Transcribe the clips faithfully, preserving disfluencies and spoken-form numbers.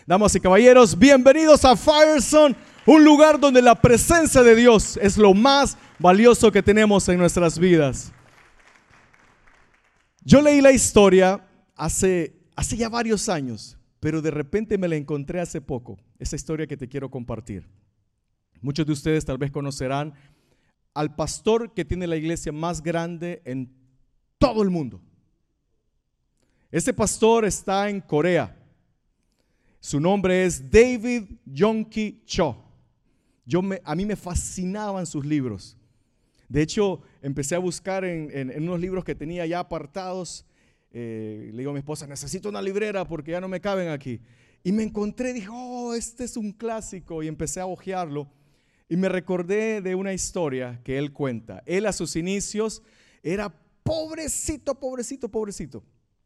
Damas y caballeros, bienvenidos a Firestone, un lugar donde la presencia de Dios es lo más valioso que tenemos en nuestras vidas. Yo leí la historia hace, hace ya varios años, pero de repente me la encontré hace poco, esa historia que te quiero compartir. Muchos de ustedes tal vez conocerán al pastor que tiene la iglesia más grande en todo el mundo. Ese pastor está en Corea. Su nombre es David Yonggi Cho. Yo me, a mí me fascinaban sus libros. De hecho, empecé a buscar en, en, en unos libros que tenía ya apartados. Eh, le digo a mi esposa, necesito una librera porque ya no me caben aquí. Y me encontré, dije, oh, este es un clásico. Y empecé a hojearlo. Y me recordé de una historia que él cuenta. Él a sus inicios era pobrecito, pobrecito, pobrecito.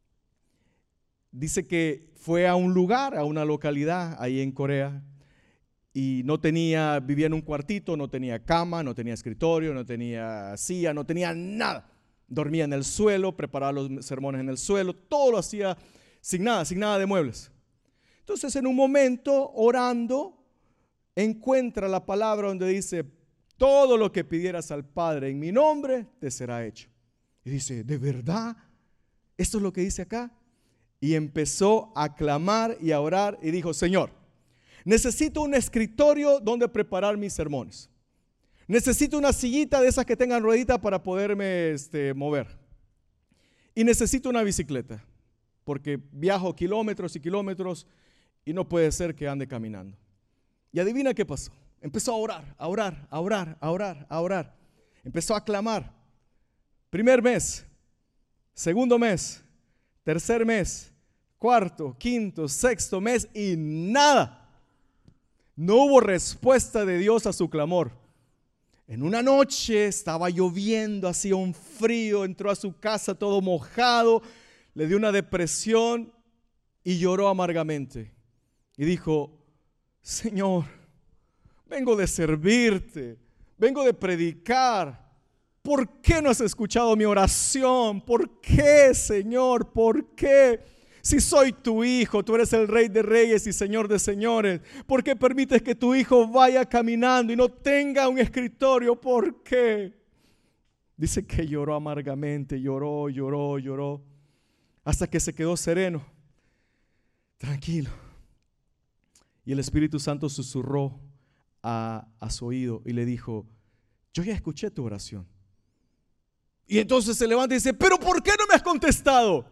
Dice que fue a un lugar, a una localidad ahí en Corea y no tenía, vivía en un cuartito, no tenía cama, no tenía escritorio, no tenía silla, no tenía nada. Dormía en el suelo, preparaba los sermones en el suelo, todo lo hacía sin nada, sin nada de muebles. Entonces en un momento, orando, encuentra la palabra donde dice, todo lo que pidieras al Padre en mi nombre, te será hecho. Y dice, ¿de verdad? ¿Esto es lo que dice acá? Y empezó a clamar y a orar y dijo, Señor, necesito un escritorio donde preparar mis sermones. Necesito una sillita de esas que tengan ruedita para poderme este, mover. Y necesito una bicicleta, porque viajo kilómetros y kilómetros y no puede ser que ande caminando. Y adivina qué pasó. Empezó a orar, a orar, a orar, a orar, a orar. Empezó a clamar. Primer mes, segundo mes, tercer mes, cuarto, quinto, sexto mes y nada. No hubo respuesta de Dios a su clamor. En una noche estaba lloviendo, hacía un frío, entró a su casa todo mojado, le dio una depresión y lloró amargamente. Y dijo, Señor, vengo de servirte, vengo de predicar. ¿Por qué no has escuchado mi oración? ¿Por qué, Señor? ¿Por qué? Si soy tu hijo, tú eres el Rey de Reyes y Señor de Señores, ¿por qué permites que tu hijo vaya caminando y no tenga un escritorio? ¿Por qué? Dice que lloró amargamente, lloró, lloró, lloró, hasta que se quedó sereno, tranquilo. Y el Espíritu Santo susurró a, a su oído y le dijo, yo ya escuché tu oración. Y entonces se levanta y dice, ¿pero por qué no me has contestado?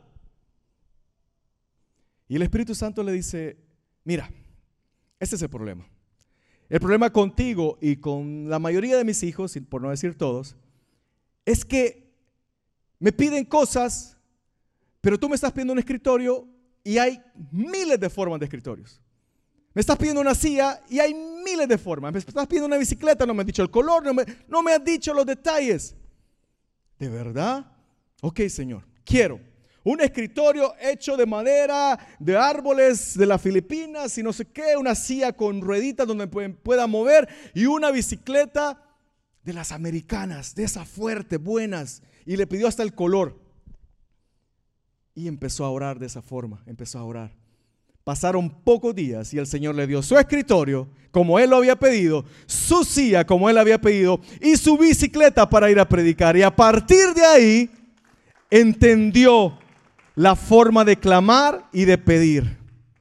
Y el Espíritu Santo le dice, mira, este es el problema. El problema contigo y con la mayoría de mis hijos, por no decir todos, es que me piden cosas, pero tú me estás pidiendo un escritorio y hay miles de formas de escritorios. Me estás pidiendo una silla y hay miles de formas. Me estás pidiendo una bicicleta, no me has dicho el color, no me, no me has dicho los detalles. ¿De verdad? Ok, Señor, quiero un escritorio hecho de madera, de árboles de las Filipinas y no sé qué, una silla con rueditas donde pueda mover y una bicicleta de las americanas, de esas fuertes, buenas. Y le pidió hasta el color. Y empezó a orar de esa forma, empezó a orar. Pasaron pocos días y el Señor le dio su escritorio como Él lo había pedido, su silla como Él había pedido y su bicicleta para ir a predicar. Y a partir de ahí entendió la forma de clamar y de pedir.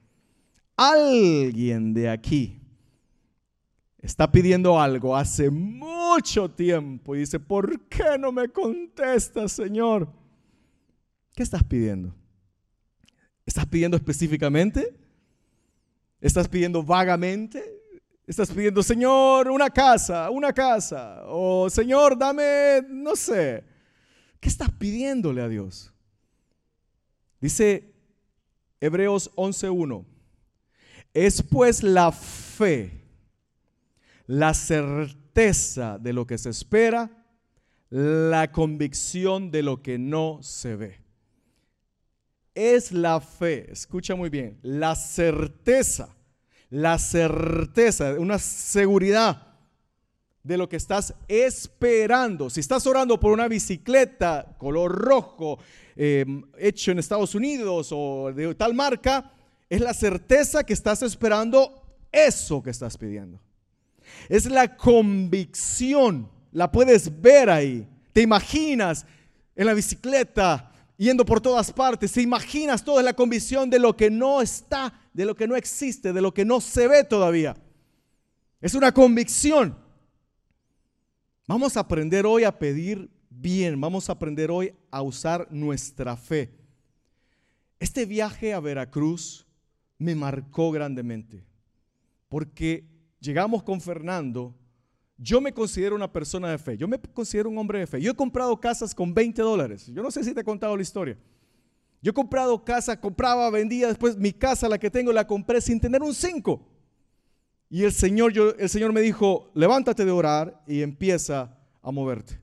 Alguien de aquí está pidiendo algo hace mucho tiempo y dice, ¿por qué no me contestas, Señor? ¿Qué estás pidiendo? ¿Estás pidiendo específicamente? ¿Estás pidiendo vagamente? ¿Estás pidiendo, Señor, una casa, una casa? O Señor, dame, no sé. ¿Qué estás pidiéndole a Dios? Dice Hebreos once uno. Es pues la fe, la certeza de lo que se espera, la convicción de lo que no se ve. Es la fe, escucha muy bien, la certeza, la certeza, una seguridad de lo que estás esperando. Si estás orando por una bicicleta color rojo, eh, hecho en Estados Unidos o de tal marca, es la certeza que estás esperando eso que estás pidiendo. Es la convicción, la puedes ver ahí. Te imaginas en la bicicleta, yendo por todas partes, te imaginas toda la convicción de lo que no está, de lo que no existe, de lo que no se ve todavía. Es una convicción. Vamos a aprender hoy a pedir bien, vamos a aprender hoy a usar nuestra fe. Este viaje a Veracruz me marcó grandemente, porque llegamos con Fernando. Yo me considero una persona de fe, yo me considero un hombre de fe. Yo he comprado casas con veinte dólares, yo no sé si te he contado la historia. Yo he comprado casa, compraba, vendía, después mi casa, la que tengo, la compré sin tener un cinco. Y el Señor, yo, el Señor me dijo, levántate de orar y empieza a moverte.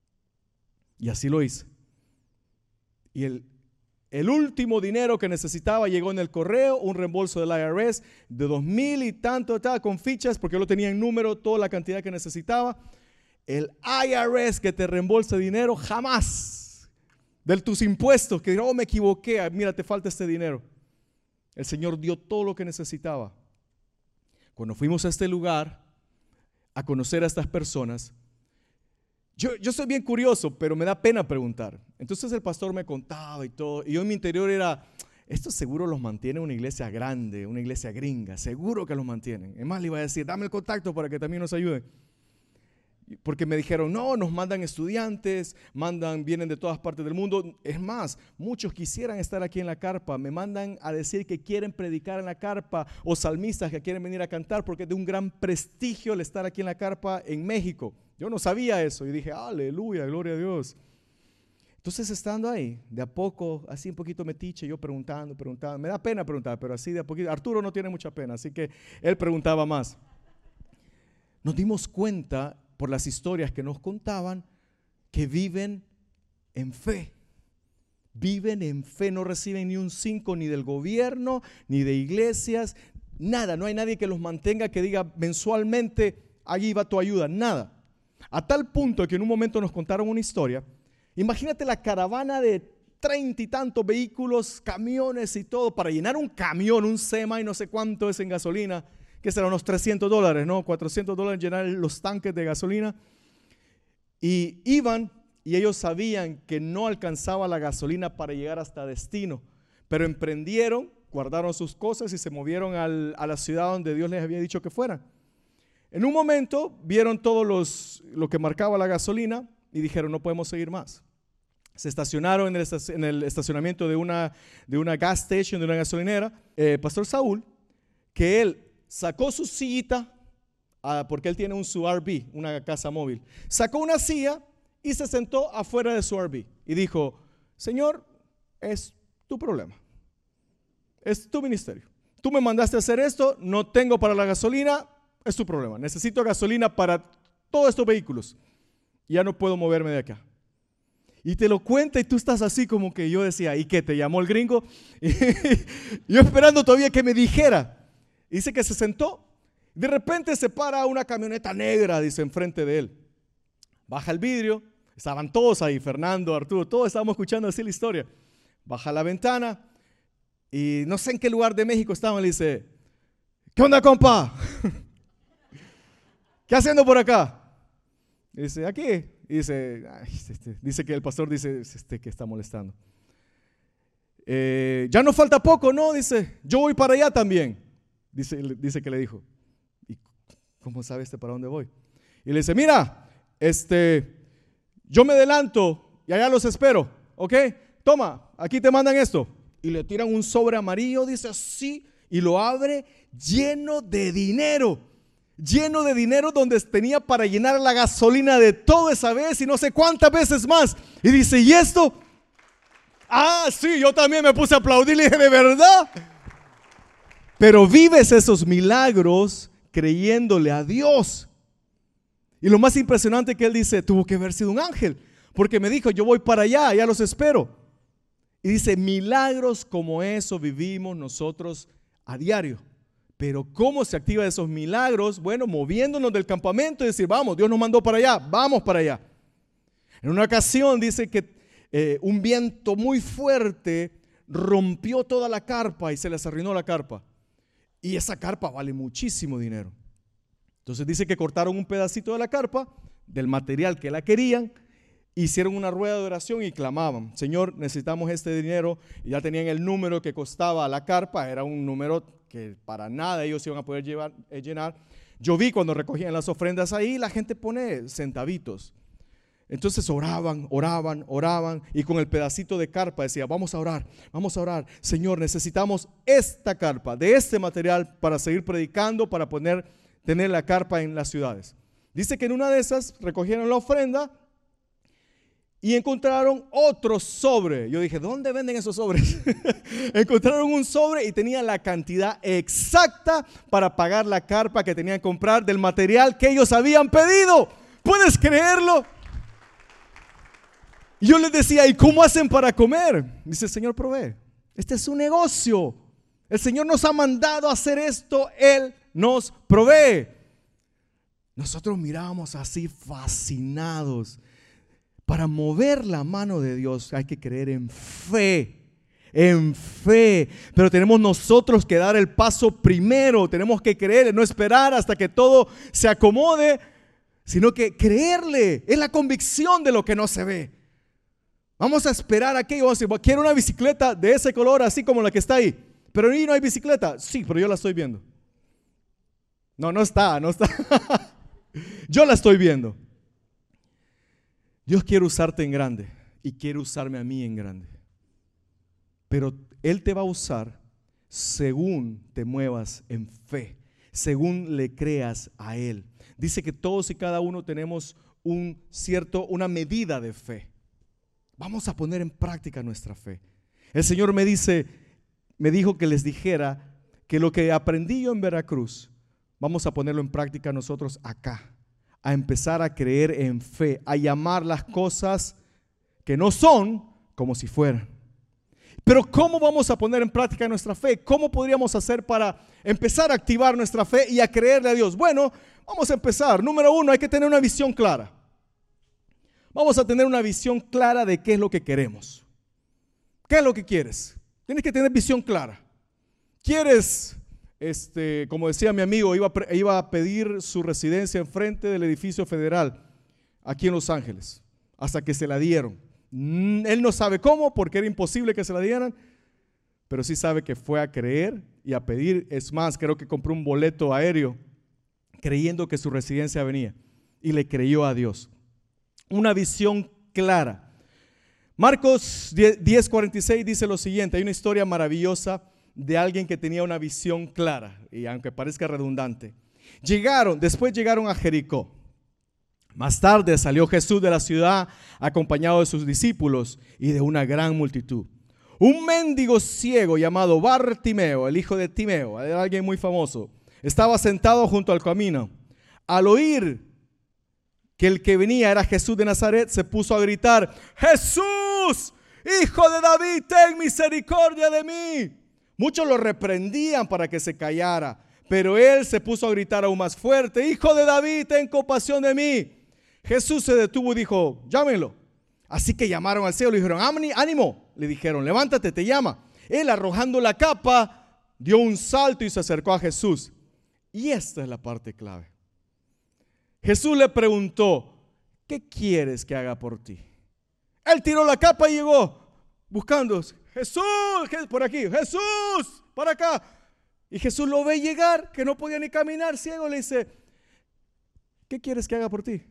Y así lo hice. Y el, el último dinero que necesitaba llegó en el correo, un reembolso del I R S de dos mil y tanto, tal, con fichas, porque yo lo tenía en número, toda la cantidad que necesitaba. El I R S que te reembolsa dinero, jamás. De tus impuestos, que oh, me equivoqué, mira, te falta este dinero. El Señor dio todo lo que necesitaba. Cuando fuimos a este lugar a conocer a estas personas, yo, yo soy bien curioso, pero me da pena preguntar. Entonces el pastor me contaba y todo, y yo en mi interior era, esto seguro los mantiene una iglesia grande, una iglesia gringa, seguro que los mantienen. Es más, le iba a decir, dame el contacto para que también nos ayuden. Porque me dijeron, no, nos mandan estudiantes, mandan, vienen de todas partes del mundo. Es más, muchos quisieran estar aquí en la carpa, me mandan a decir que quieren predicar en la carpa, o salmistas que quieren venir a cantar, porque es de un gran prestigio el estar aquí en la carpa en México. Yo no sabía eso y dije, aleluya, gloria a Dios. Entonces estando ahí, de a poco, así un poquito metiche, yo preguntando, preguntando, me da pena preguntar, pero así de a poquito. Arturo no tiene mucha pena, así que él preguntaba más. Nos dimos cuenta por las historias que nos contaban, que viven en fe, viven en fe, no reciben ni un cinco ni del gobierno, ni de iglesias, nada, no hay nadie que los mantenga, que diga mensualmente, allí va tu ayuda, nada. A tal punto que en un momento nos contaron una historia, imagínate la caravana de treinta y tantos vehículos, camiones y todo, para llenar un camión, un sema y no sé cuánto es en gasolina, que serán unos trescientos dólares, ¿no? cuatrocientos dólares llenar los tanques de gasolina. Y iban y ellos sabían que no alcanzaba la gasolina para llegar hasta destino, pero emprendieron, guardaron sus cosas y se movieron al, a la ciudad donde Dios les había dicho que fueran. En un momento vieron todo los, lo que marcaba la gasolina y dijeron, no podemos seguir más. Se estacionaron en el, en el estacionamiento de una, de una gas station, de una gasolinera. Eh, Pastor Saúl, que él sacó su sillita, uh, porque él tiene un su R V, una casa móvil. Sacó una silla y se sentó afuera de su R V y dijo, Señor, es tu problema, es tu ministerio. Tú me mandaste a hacer esto, no tengo para la gasolina, es tu problema. Necesito gasolina para todos estos vehículos. Ya no puedo moverme de acá. Y te lo cuenta y tú estás así como que yo decía, ¿y qué? ¿Te llamó el gringo? Y yo esperando todavía que me dijera. Dice que se sentó, de repente se para una camioneta negra, dice, enfrente de él. Baja el vidrio, estaban todos ahí, Fernando, Arturo, todos estábamos escuchando así la historia. Baja la ventana y no sé en qué lugar de México estaban, le dice, ¿qué onda, compa? ¿Qué haciendo por acá? Y dice, aquí. Y dice, ay, este, dice que el pastor dice, este que está molestando. Eh, ya no falta poco, ¿no? Dice, yo voy para allá también. Dice, dice que le dijo, ¿y cómo sabe este para dónde voy? Y le dice, mira, este, yo me adelanto y allá los espero, ¿ok? Toma, aquí te mandan esto. Y le tiran un sobre amarillo, dice así, y lo abre lleno de dinero. Lleno de dinero donde tenía para llenar la gasolina de toda esa vez y no sé cuántas veces más. Y dice, ¿y esto? Ah, sí, yo también me puse a aplaudir y le dije, ¿de verdad? Pero vives esos milagros creyéndole a Dios. Y lo más impresionante que él dice, tuvo que haber sido un ángel, porque me dijo, yo voy para allá, ya los espero. Y dice, milagros como eso vivimos nosotros a diario. Pero ¿cómo se activan esos milagros? Bueno, moviéndonos del campamento y decir, vamos, Dios nos mandó para allá, vamos para allá. En una ocasión dice que eh, un viento muy fuerte rompió toda la carpa y se les arruinó la carpa. Y esa carpa vale muchísimo dinero. Entonces dice que cortaron un pedacito de la carpa, del material que la querían, hicieron una rueda de oración y clamaban: Señor, necesitamos este dinero. Y ya tenían el número que costaba la carpa, era un número que para nada ellos iban a poder llevar, eh, llenar. Yo vi cuando recogían las ofrendas ahí, la gente pone centavitos. Entonces oraban, oraban, oraban, y con el pedacito de carpa decía: vamos a orar, vamos a orar. Señor, necesitamos esta carpa, de este material, para seguir predicando, para poner, tener la carpa en las ciudades. Dice que en una de esas recogieron la ofrenda y encontraron otro sobre. Yo dije: ¿dónde venden esos sobres? Encontraron un sobre y tenía la cantidad exacta para pagar la carpa que tenían que comprar del material que ellos habían pedido. ¿Puedes creerlo? Yo les decía: ¿y cómo hacen para comer? Dice: el Señor provee. Este es su negocio. El Señor nos ha mandado a hacer esto. Él nos provee. Nosotros mirábamos así fascinados. Para mover la mano de Dios hay que creer en fe, en fe. Pero tenemos nosotros que dar el paso primero. Tenemos que creer, no esperar hasta que todo se acomode, sino que creerle. Es la convicción de lo que no se ve. Vamos a esperar aquello. Vamos a decir: quiero una bicicleta de ese color, así como la que está ahí. Pero ahí no hay bicicleta. Sí, pero yo la estoy viendo. No, no está, no está. Yo la estoy viendo. Dios quiere usarte en grande y quiere usarme a mí en grande. Pero Él te va a usar según te muevas en fe, según le creas a Él. Dice que todos y cada uno tenemos un cierto, una medida de fe. Vamos a poner en práctica nuestra fe. El Señor me dice, me dijo que les dijera que lo que aprendí yo en Veracruz, vamos a ponerlo en práctica nosotros acá. A empezar a creer en fe, a llamar las cosas que no son como si fueran. Pero ¿cómo vamos a poner en práctica nuestra fe? ¿Cómo podríamos hacer para empezar a activar nuestra fe y a creerle a Dios? Bueno, vamos a empezar. Número uno, hay que tener una visión clara. Vamos a tener una visión clara de qué es lo que queremos. ¿Qué es lo que quieres? Tienes que tener visión clara. ¿Quieres, este, como decía mi amigo, iba a, iba a pedir su residencia enfrente del edificio federal aquí en Los Ángeles, hasta que se la dieron? Él no sabe cómo, porque era imposible que se la dieran, pero sí sabe que fue a creer y a pedir. Es más, creo que compró un boleto aéreo creyendo que su residencia venía, y le creyó a Dios. Una visión clara. Marcos diez cuarenta y seis dice lo siguiente. Hay una historia maravillosa de alguien que tenía una visión clara, y aunque parezca redundante. Llegaron, después llegaron a Jericó. Más tarde salió Jesús de la ciudad acompañado de sus discípulos y de una gran multitud. Un mendigo ciego llamado Bartimeo, el hijo de Timeo, era alguien muy famoso, estaba sentado junto al camino. Al oír que el que venía era Jesús de Nazaret, se puso a gritar: Jesús, hijo de David, ten misericordia de mí. Muchos lo reprendían para que se callara, pero él se puso a gritar aún más fuerte: Hijo de David, ten compasión de mí. Jesús se detuvo y dijo: llámenlo. Así que llamaron al ciego y le dijeron: ánimo, le dijeron, levántate, te llama. Él, arrojando la capa, dio un salto y se acercó a Jesús. Y esta es la parte clave. Jesús le preguntó: ¿qué quieres que haga por ti? Él tiró la capa y llegó buscando: Jesús, por aquí, Jesús, para acá. Y Jesús lo ve llegar, que no podía ni caminar, ciego. Le dice: ¿qué quieres que haga por ti?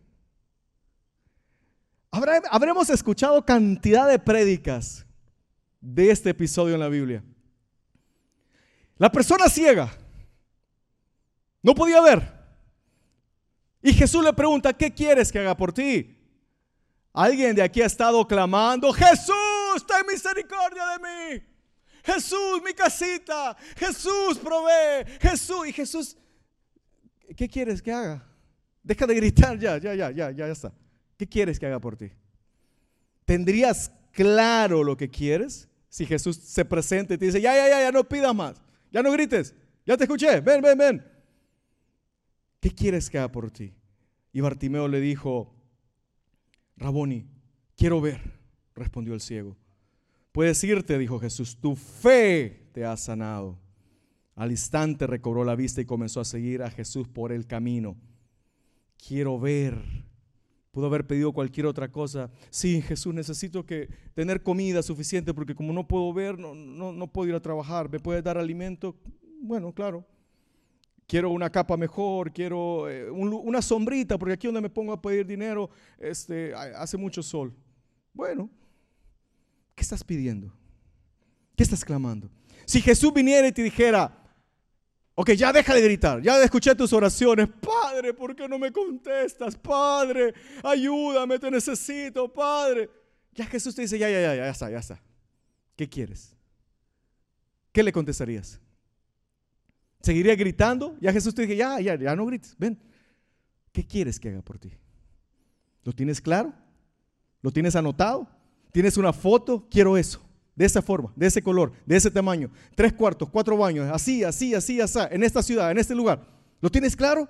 Habrá, habremos escuchado cantidad de prédicas de este episodio en la Biblia. La persona ciega no podía ver, y Jesús le pregunta: ¿qué quieres que haga por ti? Alguien de aquí ha estado clamando: Jesús, ten misericordia de mí. Jesús, mi casita. Jesús, provee. Jesús. Y Jesús: ¿qué quieres que haga? Deja de gritar ya, ya, ya, ya, ya está. ¿Qué quieres que haga por ti? ¿Tendrías claro lo que quieres? Si Jesús se presenta y te dice: ya, ya, ya, ya no pidas más, ya no grites, ya te escuché, ven, ven, ven. ¿Qué quieres que haga por ti? Y Bartimeo le dijo: Raboni, quiero ver, respondió el ciego. Puedes irte, dijo Jesús, tu fe te ha sanado. Al instante recobró la vista y comenzó a seguir a Jesús por el camino. Quiero ver. Pudo haber pedido cualquier otra cosa. Sí, Jesús, necesito que tener comida suficiente porque como no puedo ver, no, no, no puedo ir a trabajar. ¿Me puedes dar alimento? Bueno, claro. Quiero una capa mejor, quiero eh, un, una sombrita, porque aquí donde me pongo a pedir dinero este, hace mucho sol. Bueno, ¿qué estás pidiendo? ¿Qué estás clamando? Si Jesús viniera y te dijera, ok, ya deja de gritar, ya escuché tus oraciones, Padre, ¿por qué no me contestas? Padre, ayúdame, te necesito, Padre. Ya Jesús te dice, ya, ya, ya, ya está, ya está. ¿Qué quieres? ¿Qué le contestarías? ¿Seguiría gritando? Ya Jesús te dice, ya, ya, ya no grites, ven. ¿Qué quieres que haga por ti? ¿Lo tienes claro? ¿Lo tienes anotado? ¿Tienes una foto? Quiero eso, de esa forma, de ese color, de ese tamaño, tres cuartos, cuatro baños, así, así, así, así, en esta ciudad, en este lugar. ¿Lo tienes claro?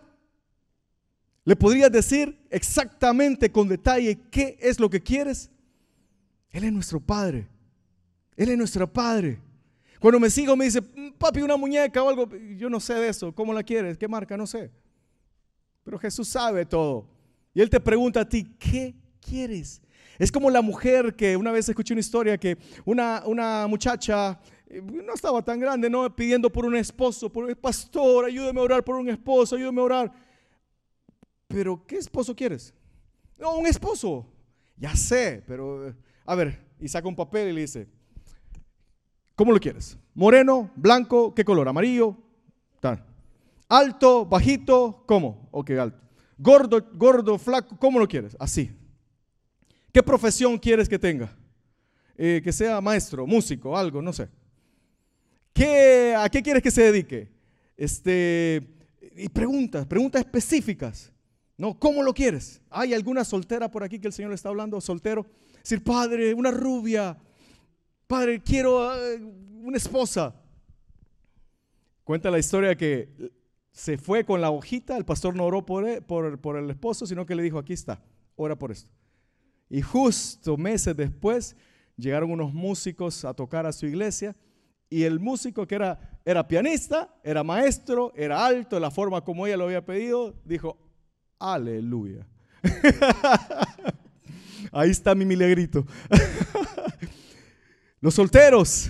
¿Le podrías decir exactamente con detalle qué es lo que quieres? Él es nuestro Padre. Él es nuestro Padre. Cuando me sigo me dice, papi, una muñeca o algo, yo no sé de eso, ¿cómo la quieres? ¿Qué marca? No sé. Pero Jesús sabe todo. Y Él te pregunta a ti, ¿qué quieres? Es como la mujer que una vez escuché una historia que una, una muchacha, no estaba tan grande, ¿no? Pidiendo por un esposo, por el pastor, ayúdame a orar por un esposo, ayúdame a orar. Pero, ¿qué esposo quieres? No, un esposo. Ya sé, pero, a ver, y saca un papel y le dice, ¿cómo lo quieres? ¿Moreno, blanco, qué color? ¿Amarillo? Tal. ¿Alto, bajito? ¿Cómo? Ok, alto. ¿Gordo, gordo, flaco? ¿Cómo lo quieres? Así. ¿Qué profesión quieres que tenga? Eh, que sea maestro, músico, algo, no sé. ¿Qué, ¿A qué quieres que se dedique? Este, y preguntas, preguntas específicas. ¿No? ¿Cómo lo quieres? ¿Hay alguna soltera por aquí que el Señor le está hablando? Soltero. Decir, Padre, una rubia. Padre, quiero uh, una esposa. Cuenta la historia que se fue con la hojita, el pastor no oró por, él, por, por el esposo, sino que le dijo, aquí está, ora por esto. Y justo meses después llegaron unos músicos a tocar a su iglesia y el músico que era, era pianista, era maestro, era alto, de la forma como ella lo había pedido, dijo, aleluya. Ahí está mi milagrito. Los solteros,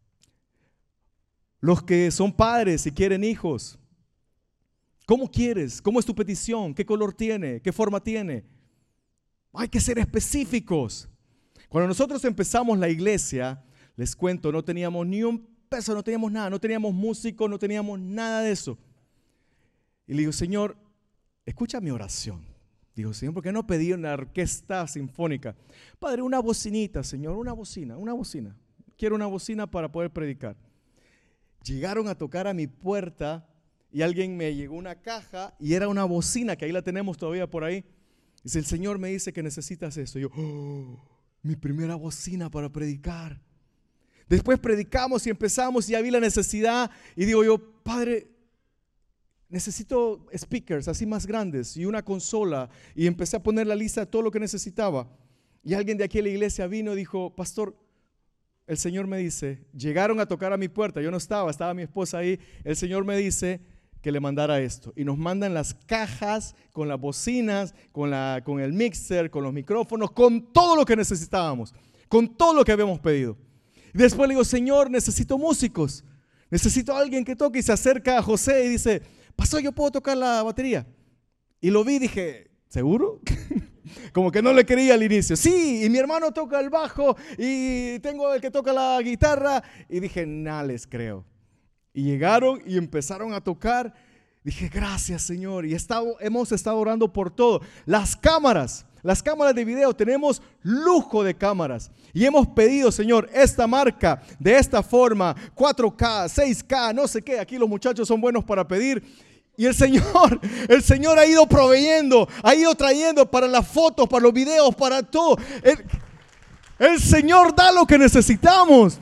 los que son padres y quieren hijos, ¿cómo quieres? ¿Cómo es tu petición? ¿Qué color tiene? ¿Qué forma tiene? Hay que ser específicos. Cuando nosotros empezamos la iglesia, les cuento, no teníamos ni un peso, no teníamos nada, no teníamos músicos, no teníamos nada de eso. Y le digo, Señor, escucha mi oración. Digo, Señor, ¿por qué no pedí una orquesta sinfónica? Padre, una bocinita, Señor, una bocina, una bocina. Quiero una bocina para poder predicar. Llegaron a tocar a mi puerta y alguien me llegó una caja y era una bocina, que ahí la tenemos todavía por ahí. Dice, el Señor me dice que necesitas eso. Y yo, oh, mi primera bocina para predicar. Después predicamos y empezamos y ya vi la necesidad y digo yo, Padre, necesito speakers así más grandes y una consola, y empecé a poner la lista de todo lo que necesitaba. Y alguien de aquí a la iglesia vino y dijo, pastor, el Señor me dice, llegaron a tocar a mi puerta, yo no estaba, estaba mi esposa ahí, el Señor me dice que le mandara esto, y nos mandan las cajas con las bocinas, con, la, con el mixer, con los micrófonos, con todo lo que necesitábamos, con todo lo que habíamos pedido. Y después le digo, Señor, necesito músicos, necesito a alguien que toque, y se acerca a José y dice, pastor, ¿yo puedo tocar la batería? Y lo vi y dije, ¿seguro? Como que no le creía al inicio. Sí, y mi hermano toca el bajo y tengo el que toca la guitarra. Y dije, no les creo. Y llegaron y empezaron a tocar. Dije, gracias, Señor. Y he estado, hemos estado orando por todo. Las cámaras, las cámaras de video, tenemos lujo de cámaras. Y hemos pedido, Señor, esta marca, de esta forma, cuatro K, seis K, no sé qué. Aquí los muchachos son buenos para pedir. Y el Señor, el Señor ha ido proveyendo, ha ido trayendo para las fotos, para los videos, para todo. El, el Señor da lo que necesitamos.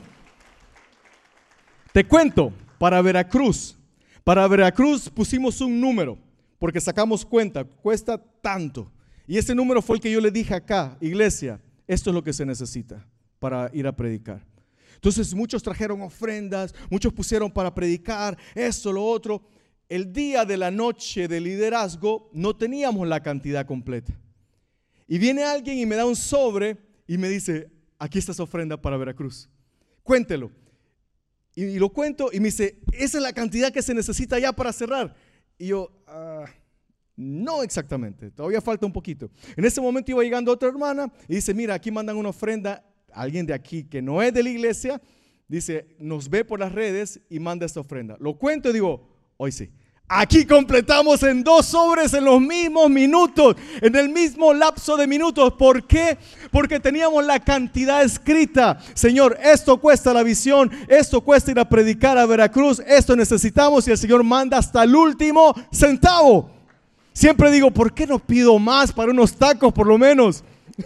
Te cuento, para Veracruz, para Veracruz pusimos un número, porque sacamos cuenta, cuesta tanto. Y ese número fue el que yo le dije acá, iglesia, esto es lo que se necesita para ir a predicar. Entonces muchos trajeron ofrendas, muchos pusieron para predicar, esto, lo otro. El día de la noche de liderazgo no teníamos la cantidad completa. Y viene alguien y me da un sobre y me dice, aquí está su ofrenda para Veracruz. Cuéntelo. Y, y lo cuento y me dice, esa es la cantidad que se necesita ya para cerrar. Y yo, uh, no exactamente, todavía falta un poquito. En ese momento iba llegando otra hermana y dice, mira, aquí mandan una ofrenda. Alguien de aquí que no es de la iglesia, dice, nos ve por las redes y manda esta ofrenda. Lo cuento y digo, hoy sí. Aquí completamos en dos sobres en los mismos minutos, en el mismo lapso de minutos. ¿Por qué? Porque teníamos la cantidad escrita. Señor, esto cuesta la visión, esto cuesta ir a predicar a Veracruz, esto necesitamos, y el Señor manda hasta el último centavo. Siempre digo, ¿por qué no pido más para unos tacos por lo menos?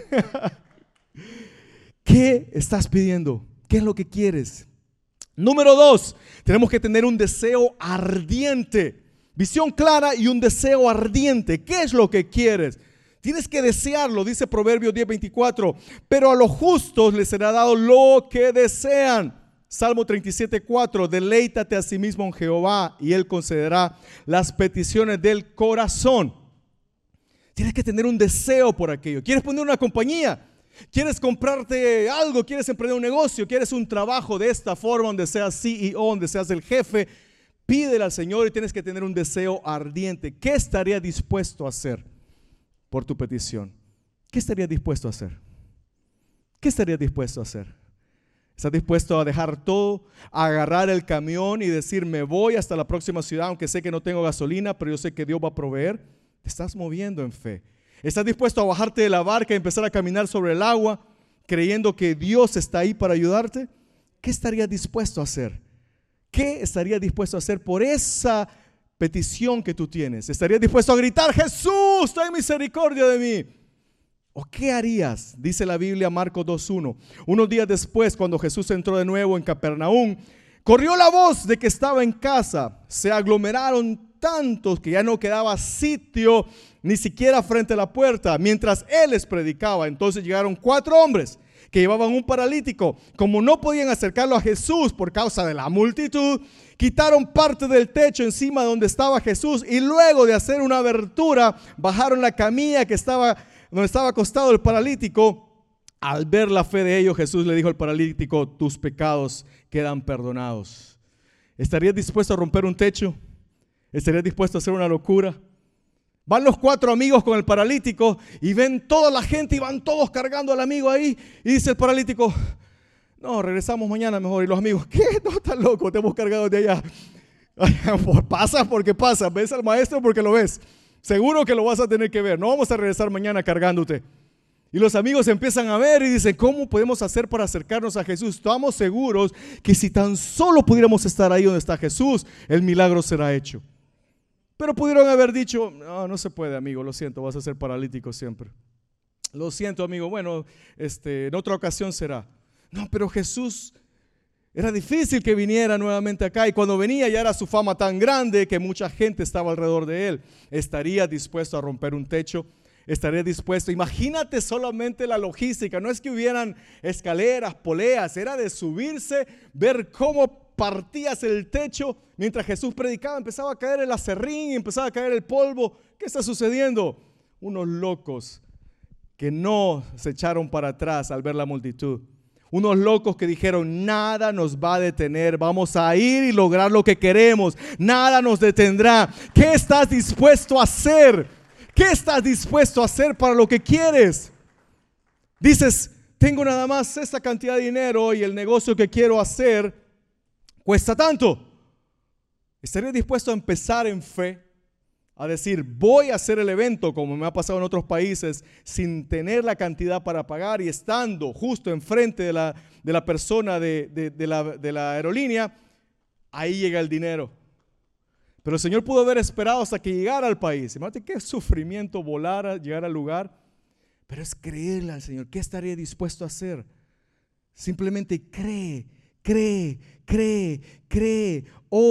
¿Qué estás pidiendo? ¿Qué es lo que quieres? Número dos, tenemos que tener un deseo ardiente. Visión clara y un deseo ardiente. ¿Qué es lo que quieres? Tienes que desearlo, dice Proverbios diez veinticuatro. Pero a los justos les será dado lo que desean. Salmo treinta y siete cuatro. Deleítate a sí mismo en Jehová y Él concederá las peticiones del corazón. Tienes que tener un deseo por aquello. ¿Quieres poner una compañía? ¿Quieres comprarte algo? ¿Quieres emprender un negocio? ¿Quieres un trabajo de esta forma donde seas C E O, donde seas el jefe? Pídele al Señor y tienes que tener un deseo ardiente. ¿Qué estaría dispuesto a hacer por tu petición? ¿Qué estaría dispuesto a hacer? ¿Qué estaría dispuesto a hacer? ¿Estás dispuesto a dejar todo, a agarrar el camión y decir, me voy hasta la próxima ciudad, aunque sé que no tengo gasolina, pero yo sé que Dios va a proveer? Te estás moviendo en fe. ¿Estás dispuesto a bajarte de la barca y empezar a caminar sobre el agua, creyendo que Dios está ahí para ayudarte? ¿Qué estarías dispuesto a hacer? ¿Qué estarías dispuesto a hacer por esa petición que tú tienes? ¿Estarías dispuesto a gritar, Jesús, ten misericordia de mí? ¿O qué harías? Dice la Biblia, Marcos dos uno. Unos días después, cuando Jesús entró de nuevo en Capernaum, corrió la voz de que estaba en casa. Se aglomeraron tantos que ya no quedaba sitio ni siquiera frente a la puerta mientras él les predicaba. Entonces llegaron cuatro hombres que llevaban un paralítico. Como no podían acercarlo a Jesús por causa de la multitud, quitaron parte del techo encima donde estaba Jesús y luego de hacer una abertura bajaron la camilla que estaba donde estaba acostado el paralítico. Al ver la fe de ellos, Jesús le dijo al paralítico, tus pecados quedan perdonados. ¿Estarías dispuesto a romper un techo? ¿Estarías dispuesto a hacer una locura? Van los cuatro amigos con el paralítico y ven toda la gente y van todos cargando al amigo ahí. Y dice el paralítico, no, regresamos mañana mejor. Y los amigos, ¿qué? No, estás loco, te hemos cargado de allá. Pasa porque pasa, ves al maestro porque lo ves. Seguro que lo vas a tener que ver, no vamos a regresar mañana cargándote. Y los amigos empiezan a ver y dicen, ¿cómo podemos hacer para acercarnos a Jesús? Estamos seguros que si tan solo pudiéramos estar ahí donde está Jesús, el milagro será hecho. Pero pudieron haber dicho, no, no se puede, amigo, lo siento, vas a ser paralítico siempre. Lo siento, amigo, bueno, este, en otra ocasión será. No, pero Jesús, era difícil que viniera nuevamente acá, y cuando venía ya era su fama tan grande que mucha gente estaba alrededor de él. Estaría dispuesto a romper un techo, estaría dispuesto. Imagínate solamente la logística, no es que hubieran escaleras, poleas, era de subirse, ver cómo partías el techo. Mientras Jesús predicaba empezaba a caer el aserrín, empezaba a caer el polvo. ¿Qué está sucediendo? Unos locos que no se echaron para atrás al ver la multitud. Unos locos que dijeron, nada nos va a detener, vamos a ir y lograr lo que queremos, nada nos detendrá. ¿Qué estás dispuesto a hacer? ¿Qué estás dispuesto a hacer para lo que quieres? Dices, tengo nada más esta cantidad de dinero y el negocio que quiero hacer cuesta tanto. ¿Estarías dispuesto a empezar en fe? A decir, voy a hacer el evento como me ha pasado en otros países sin tener la cantidad para pagar y estando justo enfrente de la, de la persona de, de, de, la, de la aerolínea, ahí llega el dinero. Pero el Señor pudo haber esperado hasta que llegara al país. Imagínate qué sufrimiento volar, llegar al lugar. Pero es creerle al Señor. ¿Qué estaría dispuesto a hacer? Simplemente cree, cree, cree, cree, ora,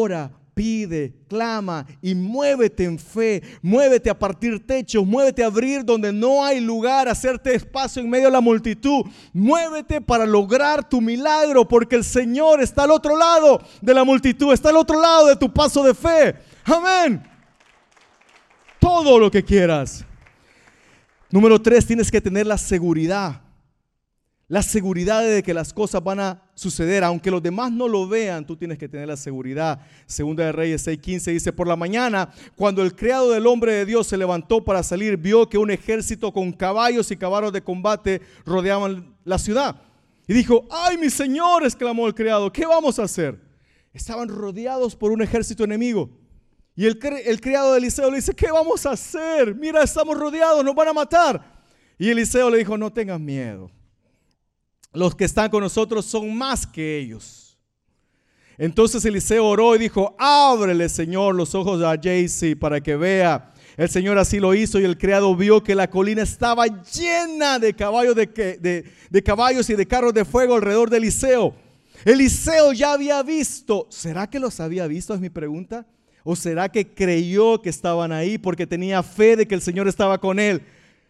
pide, clama y muévete en fe. Muévete a partir techos, muévete a abrir donde no hay lugar, hacerte espacio en medio de la multitud. Muévete para lograr tu milagro, porque el Señor está al otro lado de la multitud, está al otro lado de tu paso de fe. Amén. Todo lo que quieras. Número tres, tienes que tener la seguridad. La seguridad de que las cosas van a suceder. Aunque los demás no lo vean, tú tienes que tener la seguridad. Segunda de Reyes seis quince dice: por la mañana, cuando el criado del hombre de Dios se levantó para salir, vio que un ejército con caballos y caballos de combate rodeaban la ciudad. Y dijo: ¡ay, mi señor!, exclamó el criado, ¿qué vamos a hacer? Estaban rodeados por un ejército enemigo. Y el, el criado de Eliseo le dice: ¿qué vamos a hacer? Mira, estamos rodeados, nos van a matar. Y Eliseo le dijo: no tengas miedo. Los que están con nosotros son más que ellos. Entonces Eliseo oró y dijo: ábrele, Señor, los ojos a Jaycee para que vea. El Señor así lo hizo, y el criado vio que la colina estaba llena de caballos, de, de, de caballos y de carros de fuego alrededor de Eliseo. Eliseo ya había visto. ¿Será que los había visto? Es mi pregunta. ¿O será que creyó que estaban ahí porque tenía fe de que el Señor estaba con él?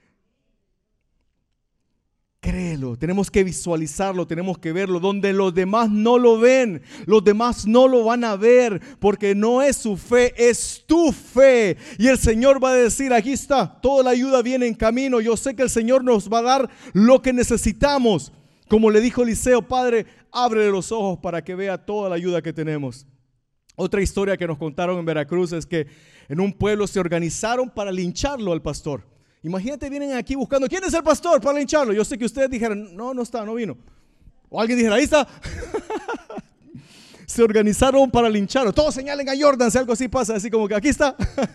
Créelo, tenemos que visualizarlo, tenemos que verlo. Donde los demás no lo ven, los demás no lo van a ver, porque no es su fe, es tu fe. Y el Señor va a decir: aquí está, toda la ayuda viene en camino. Yo sé que el Señor nos va a dar lo que necesitamos. Como le dijo Eliseo: Padre, ábrele los ojos para que vea toda la ayuda que tenemos. Otra historia que nos contaron en Veracruz es que en un pueblo se organizaron para lincharlo al pastor. Imagínate, vienen aquí buscando: ¿quién es el pastor para lincharlo? Yo sé que ustedes dijeron: no, no está, no vino. O alguien dijera: ahí está. Se organizaron para lincharlo. Todos señalen a Jordan si algo así pasa, así como que aquí está.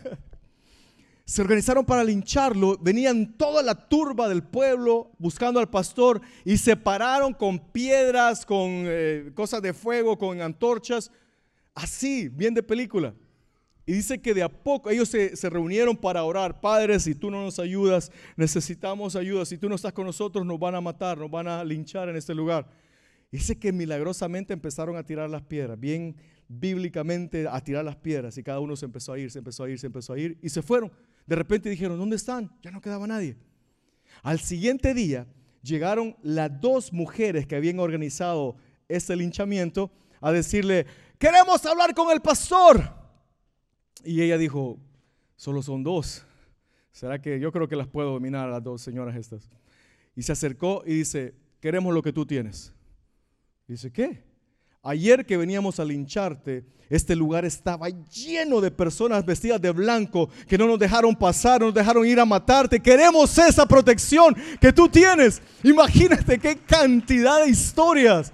Se organizaron para lincharlo. Venían toda la turba del pueblo buscando al pastor y se pararon con piedras, con eh, cosas de fuego, con antorchas, así, bien de película. Y dice que de a poco ellos se, se reunieron para orar: Padre, si tú no nos ayudas, necesitamos ayuda. Si tú no estás con nosotros, nos van a matar, nos van a linchar en este lugar. Y dice que milagrosamente empezaron a tirar las piedras, bien bíblicamente a tirar las piedras. Y cada uno se empezó a ir, se empezó a ir, se empezó a ir. Y se fueron. De repente dijeron: ¿dónde están? Ya no quedaba nadie. Al siguiente día llegaron las dos mujeres que habían organizado este linchamiento a decirle: queremos hablar con el pastor. Y ella dijo: solo son dos. ¿Será que yo creo que las puedo dominar a las dos señoras estas? Y se acercó y dice: queremos lo que tú tienes. Y dice: ¿qué? Ayer que veníamos a lincharte, este lugar estaba lleno de personas vestidas de blanco que no nos dejaron pasar, no nos dejaron ir a matarte. Queremos esa protección que tú tienes. Imagínate qué cantidad de historias.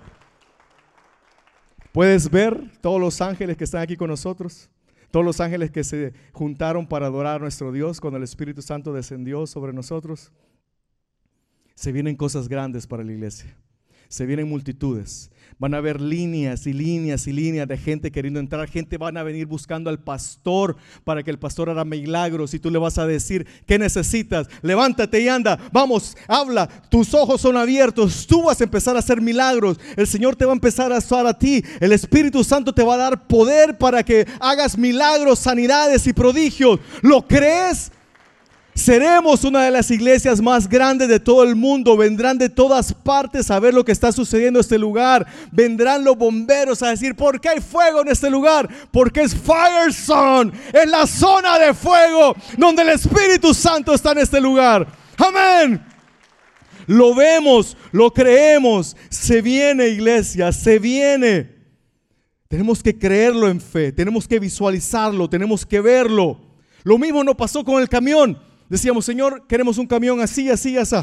¿Puedes ver todos los ángeles que están aquí con nosotros? Todos los ángeles que se juntaron para adorar a nuestro Dios cuando el Espíritu Santo descendió sobre nosotros. Se vienen cosas grandes para la iglesia. Se vienen multitudes. Van a haber líneas y líneas y líneas de gente queriendo entrar. Gente van a venir buscando al pastor para que el pastor haga milagros. Y tú le vas a decir: ¿qué necesitas? Levántate y anda. Vamos, habla. Tus ojos son abiertos. Tú vas a empezar a hacer milagros. El Señor te va a empezar a usar a ti. El Espíritu Santo te va a dar poder para que hagas milagros, sanidades y prodigios. ¿Lo crees? Seremos una de las iglesias más grandes de todo el mundo. Vendrán de todas partes a ver lo que está sucediendo en este lugar. Vendrán los bomberos a decir: ¿por qué hay fuego en este lugar? Porque es Fire Zone, es la zona de fuego donde el Espíritu Santo está en este lugar. Amén. Lo vemos, lo creemos. Se viene, iglesia, se viene. Tenemos que creerlo en fe, tenemos que visualizarlo, tenemos que verlo. Lo mismo nos pasó con el camión. Decíamos: Señor, queremos un camión así, así, así.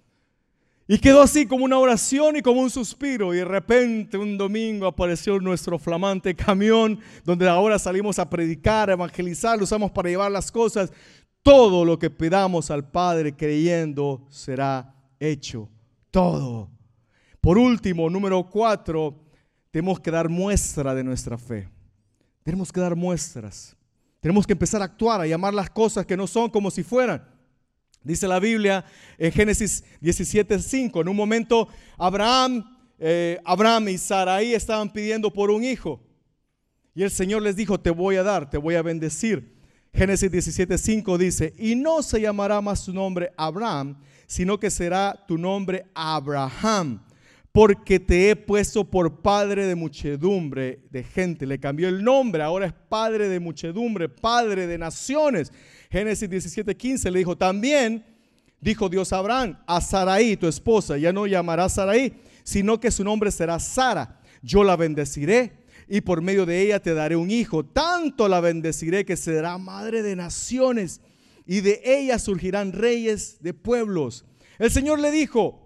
Y quedó así como una oración y como un suspiro. Y de repente un domingo apareció nuestro flamante camión, donde ahora salimos a predicar, a evangelizar, lo usamos para llevar las cosas. Todo lo que pidamos al Padre creyendo será hecho. Todo. Por último, número cuatro, tenemos que dar muestra de nuestra fe. Tenemos que dar muestras. Tenemos que empezar a actuar, a llamar las cosas que no son como si fueran. Dice la Biblia en Génesis diecisiete cinco: en un momento Abraham, eh, Abraham y Sarai estaban pidiendo por un hijo. Y el Señor les dijo, te voy a dar, te voy a bendecir. Génesis diecisiete cinco dice, y no se llamará más tu nombre Abraham, sino que será tu nombre Abraham, porque te he puesto por padre de muchedumbre de gente. Le cambió el nombre, ahora es padre de muchedumbre, padre de naciones. Génesis diecisiete quince le dijo, también dijo Dios a Abraham, a Sarai tu esposa, ya no llamará Sarai, sino que su nombre será Sara. Yo la bendeciré y por medio de ella te daré un hijo. Tanto la bendeciré que será madre de naciones y de ella surgirán reyes de pueblos. El Señor le dijo,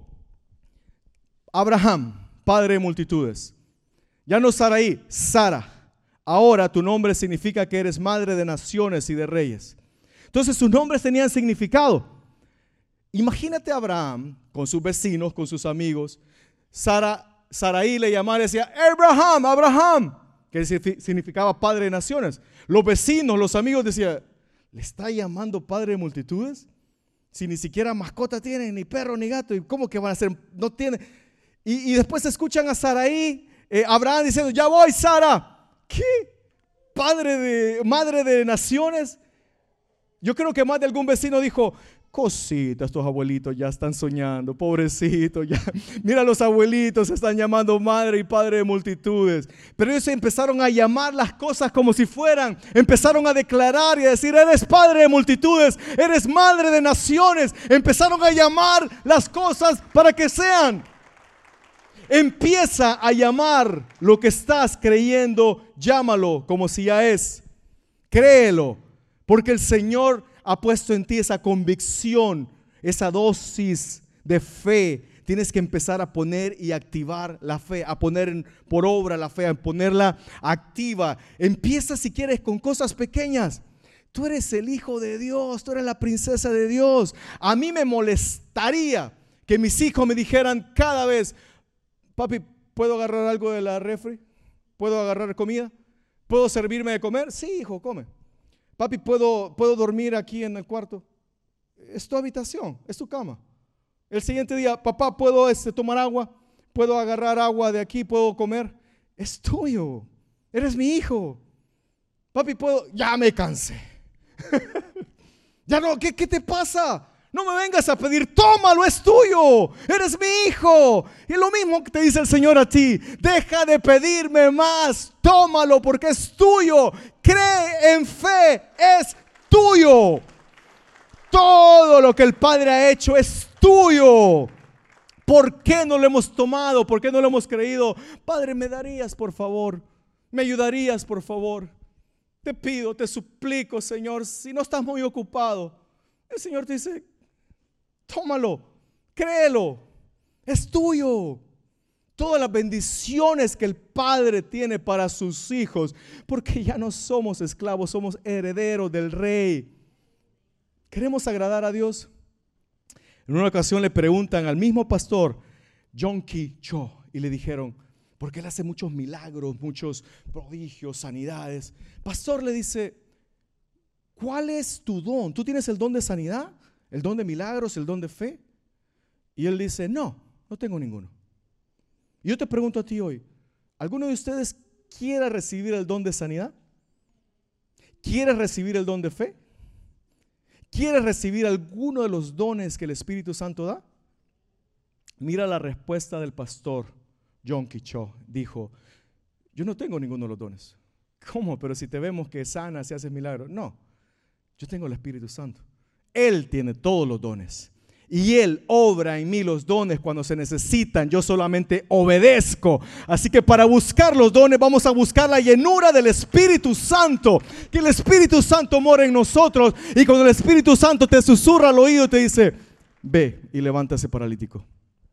Abraham, padre de multitudes, ya no Sarai, Sara. Ahora tu nombre significa que eres madre de naciones y de reyes. Entonces sus nombres tenían significado. Imagínate a Abraham con sus vecinos, con sus amigos. Sara, Sarai le llamaba y decía, Abraham, Abraham, que significaba padre de naciones. Los vecinos, los amigos decían, ¿le está llamando padre de multitudes? Si ni siquiera mascota tienen, ni perro ni gato, ¿y cómo que van a ser? No tiene. Y, y después escuchan a Sarai, eh, Abraham diciendo, ya voy, Sara. ¿Qué? Padre de, madre de naciones. Yo creo que más de algún vecino dijo, cosita, estos abuelitos ya están soñando, pobrecitos, ya. Mira, los abuelitos se están llamando madre y padre de multitudes. Pero ellos empezaron a llamar las cosas como si fueran, empezaron a declarar y a decir, eres padre de multitudes, eres madre de naciones. Empezaron a llamar las cosas para que sean. Empieza a llamar lo que estás creyendo, llámalo como si ya es. Créelo, porque el Señor ha puesto en ti esa convicción, esa dosis de fe. Tienes que empezar a poner y activar la fe, a poner en, por obra la fe, a ponerla activa. Empieza si quieres con cosas pequeñas. Tú eres el hijo de Dios, tú eres la princesa de Dios. A mí me molestaría que mis hijos me dijeran cada vez, papi, ¿puedo agarrar algo de la refri? ¿Puedo agarrar comida? ¿Puedo servirme de comer? Sí, hijo, come. Papi, ¿puedo, ¿puedo dormir aquí en el cuarto? Es tu habitación, es tu cama. El siguiente día, papá, ¿puedo este, tomar agua? ¿Puedo agarrar agua de aquí? ¿Puedo comer? Es tuyo, eres mi hijo. Papi, ¿puedo? Ya me cansé. Ya no, ¿qué, ¿qué te pasa? No me vengas a pedir, tómalo, es tuyo, eres mi hijo. Y lo mismo que te dice el Señor a ti, deja de pedirme más, tómalo porque es tuyo. Cree en fe, es tuyo. Todo lo que el Padre ha hecho es tuyo. ¿Por qué no lo hemos tomado? ¿Por qué no lo hemos creído? Padre, ¿me darías por favor? ¿Me ayudarías por favor? Te pido, te suplico, Señor, si no estás muy ocupado. El Señor te dice, tómalo, créelo, es tuyo. Todas las bendiciones que el Padre tiene para sus hijos, porque ya no somos esclavos, somos herederos del Rey. ¿Queremos agradar a Dios? En una ocasión le preguntan al mismo pastor, Yonggi Cho, y le dijeron, porque él hace muchos milagros, muchos prodigios, sanidades. Pastor, le dice, ¿cuál es tu don? ¿Tú tienes el don de sanidad? ¿El don de milagros? ¿El don de fe? Y él dice, no, no tengo ninguno. Y yo te pregunto a ti hoy, ¿alguno de ustedes quiere recibir el don de sanidad? ¿Quiere recibir el don de fe? ¿Quiere recibir alguno de los dones que el Espíritu Santo da? Mira la respuesta del pastor Yonggi Cho. Dijo, yo no tengo ninguno de los dones. ¿Cómo? Pero si te vemos que sanas y haces milagros. No, yo tengo el Espíritu Santo. Él tiene todos los dones. Y Él obra en mí los dones cuando se necesitan. Yo solamente obedezco. Así que para buscar los dones vamos a buscar la llenura del Espíritu Santo. Que el Espíritu Santo mora en nosotros. Y cuando el Espíritu Santo te susurra al oído, te dice, ve y levanta ese paralítico.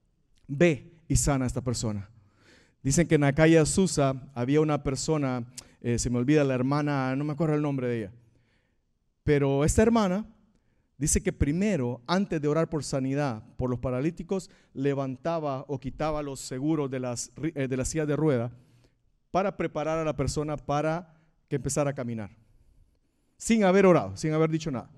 Ve y sana a esta persona. Dicen que en la calle Azusa había una persona, eh, se me olvida la hermana, no me acuerdo el nombre de ella. Pero esta hermana dice que primero, antes de orar por sanidad, por los paralíticos, levantaba o quitaba los seguros de las, de las sillas de rueda para preparar a la persona para que empezara a caminar. Sin haber orado, sin haber dicho nada.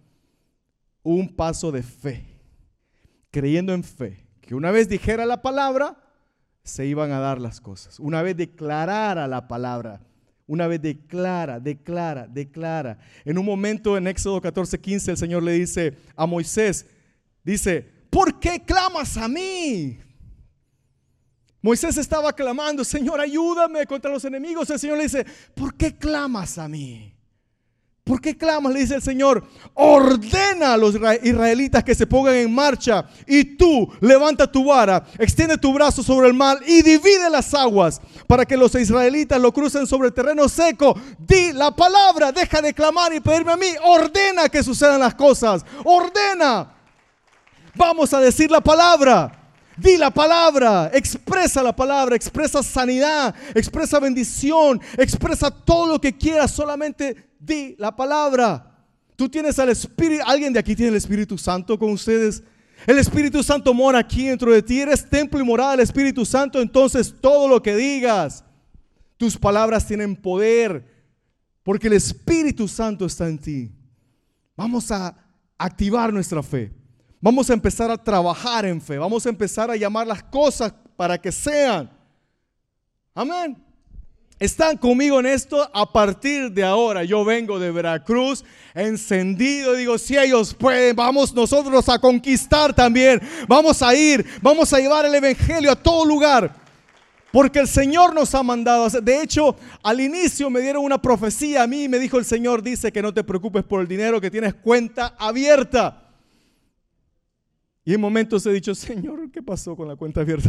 Un paso de fe, creyendo en fe, que una vez dijera la palabra, se iban a dar las cosas. Una vez declarara la palabra, Una vez declara, declara, declara. En un momento en Éxodo catorce, quince el Señor le dice a Moisés, dice, ¿por qué clamas a mí? Moisés estaba clamando, Señor, ayúdame contra los enemigos. El Señor le dice, ¿por qué clamas a mí? ¿Por qué clamas? Le dice el Señor, ordena a los israelitas que se pongan en marcha y tú levanta tu vara, extiende tu brazo sobre el mar y divide las aguas para que los israelitas lo crucen sobre el terreno seco. Di la palabra, deja de clamar y pedirme a mí, ordena que sucedan las cosas, ordena. Vamos a decir la palabra. Di la palabra, expresa la palabra, expresa sanidad, expresa bendición, expresa todo lo que quieras, solamente di la palabra. Tú tienes al Espíritu, alguien de aquí tiene el Espíritu Santo con ustedes. El Espíritu Santo mora aquí dentro de ti, eres templo y morada del Espíritu Santo, entonces todo lo que digas, tus palabras tienen poder, porque el Espíritu Santo está en ti. Vamos a activar nuestra fe. Vamos a empezar a trabajar en fe. Vamos a empezar a llamar las cosas para que sean. Amén. ¿Están conmigo en esto? A partir de ahora yo vengo de Veracruz encendido. Digo, si ellos pueden, vamos nosotros a conquistar también. Vamos a ir, vamos a llevar el evangelio a todo lugar. Porque el Señor nos ha mandado. De hecho, al inicio me dieron una profecía a mí. Me dijo el Señor, dice que no te preocupes por el dinero, que tienes cuenta abierta. Y en momentos he dicho, Señor, ¿qué pasó con la cuenta abierta?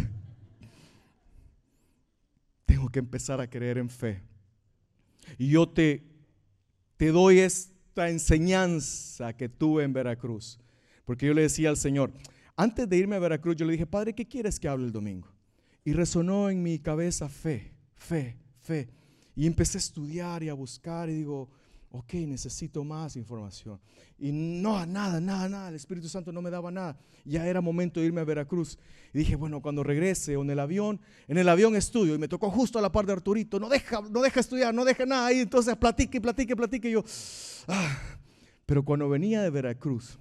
Tengo que empezar a creer en fe. Y yo te, te doy esta enseñanza que tuve en Veracruz. Porque yo le decía al Señor, antes de irme a Veracruz, yo le dije, Padre, ¿qué quieres que hable el domingo? Y resonó en mi cabeza fe, fe, fe. Y empecé a estudiar y a buscar y digo, ok, necesito más información. Y no, nada, nada, nada. El Espíritu Santo no me daba nada. Ya era momento de irme a Veracruz. Y dije, bueno, cuando regrese o en el avión, en el avión estudio. Y me tocó justo a la par de Arturito. No deja, no deja estudiar, no deja nada. Y entonces platique, platique, platique. Y yo, ah. Pero cuando venía de Veracruz,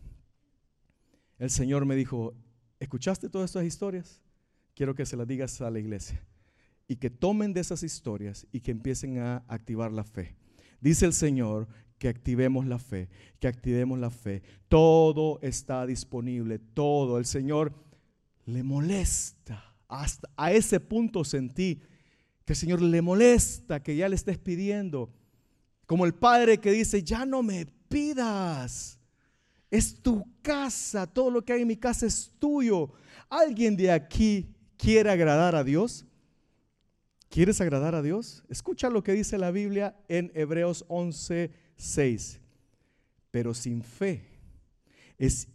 el Señor me dijo, ¿escuchaste todas estas historias? Quiero que se las digas a la iglesia. Y que tomen de esas historias y que empiecen a activar la fe. Dice el Señor que activemos la fe, que activemos la fe. Todo está disponible, todo. El Señor le molesta. Hasta a ese punto sentí que el Señor le molesta que ya le estés pidiendo. Como el padre que dice, ya no me pidas. Es tu casa, todo lo que hay en mi casa es tuyo. ¿Alguien de aquí quiere agradar a Dios? ¿Quieres agradar a Dios? Escucha lo que dice la Biblia en Hebreos once, seis. Pero sin fe es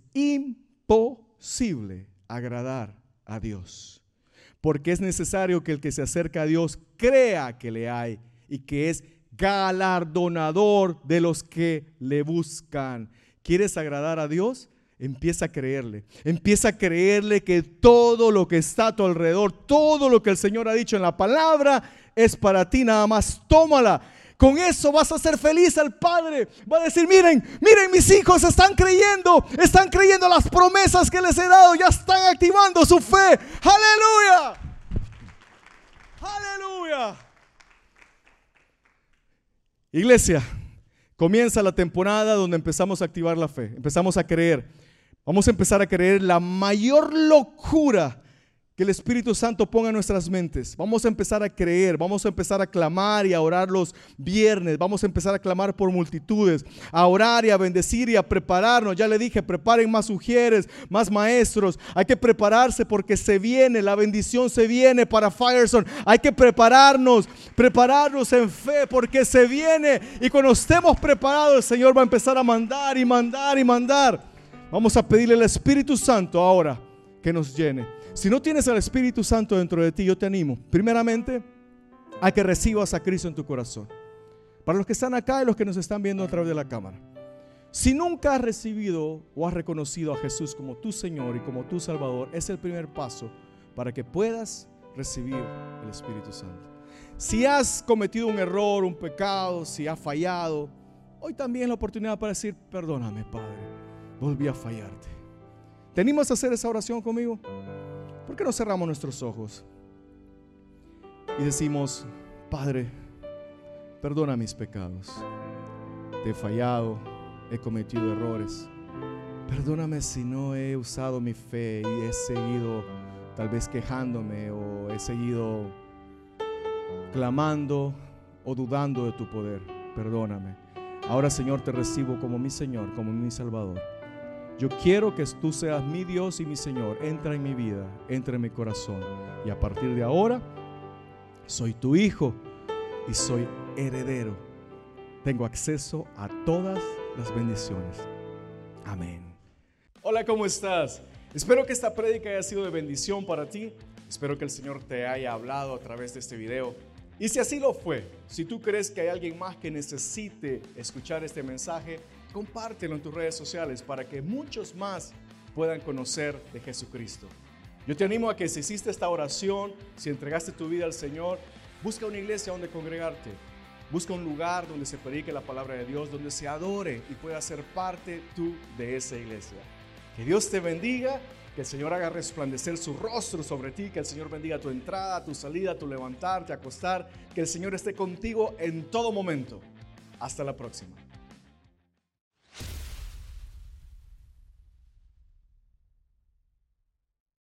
imposible agradar a Dios, porque es necesario que el que se acerca a Dios crea que le hay y que es galardonador de los que le buscan. ¿Quieres agradar a Dios? Empieza a creerle, empieza a creerle que todo lo que está a tu alrededor, todo lo que el Señor ha dicho en la palabra es para ti, nada más tómala. Con eso vas a hacer feliz al Padre. Va a decir, miren, miren mis hijos están creyendo, están creyendo las promesas que les he dado, ya están activando su fe. Aleluya, aleluya. Iglesia, comienza la temporada donde empezamos a activar la fe, empezamos a creer. Vamos a empezar a creer la mayor locura que el Espíritu Santo ponga en nuestras mentes. Vamos a empezar a creer, vamos a empezar a clamar y a orar los viernes. Vamos a empezar a clamar por multitudes, a orar y a bendecir y a prepararnos. Ya le dije, preparen más ujieres, más maestros. Hay que prepararse porque se viene, la bendición se viene para Firestone. Hay que prepararnos, prepararnos en fe porque se viene. Y cuando estemos preparados, el Señor va a empezar a mandar y mandar y mandar. Vamos a pedirle al Espíritu Santo ahora que nos llene. Si no tienes al Espíritu Santo dentro de ti, yo te animo primeramente a que recibas a Cristo en tu corazón. Para los que están acá y los que nos están viendo a través de la cámara, si nunca has recibido o has reconocido a Jesús como tu Señor y como tu Salvador, es el primer paso para que puedas recibir el Espíritu Santo. Si has cometido un error, un pecado, si has fallado, hoy también es la oportunidad para decir, perdóname, Padre, volví a fallarte. ¿Te animas a hacer esa oración conmigo? ¿Por qué no cerramos nuestros ojos y decimos, Padre, perdona mis pecados. Te he fallado, he cometido errores. Perdóname si no he usado mi fe y he seguido tal vez quejándome o he seguido clamando o dudando de tu poder. Perdóname. Ahora, Señor, te recibo como mi Señor, como mi Salvador. Yo quiero que tú seas mi Dios y mi Señor. Entra en mi vida, entra en mi corazón. Y a partir de ahora, soy tu hijo y soy heredero. Tengo acceso a todas las bendiciones. Amén. Hola, ¿cómo estás? Espero que esta prédica haya sido de bendición para ti. Espero que el Señor te haya hablado a través de este video. Y si así lo fue, si tú crees que hay alguien más que necesite escuchar este mensaje, compártelo en tus redes sociales para que muchos más puedan conocer de Jesucristo. Yo te animo a que si hiciste esta oración, si entregaste tu vida al Señor, busca una iglesia donde congregarte. Busca un lugar donde se predique la palabra de Dios, donde se adore y puedas ser parte tú de esa iglesia. Que Dios te bendiga, que el Señor haga resplandecer su rostro sobre ti, que el Señor bendiga tu entrada, tu salida, tu levantarte, acostar, que el Señor esté contigo en todo momento. Hasta la próxima.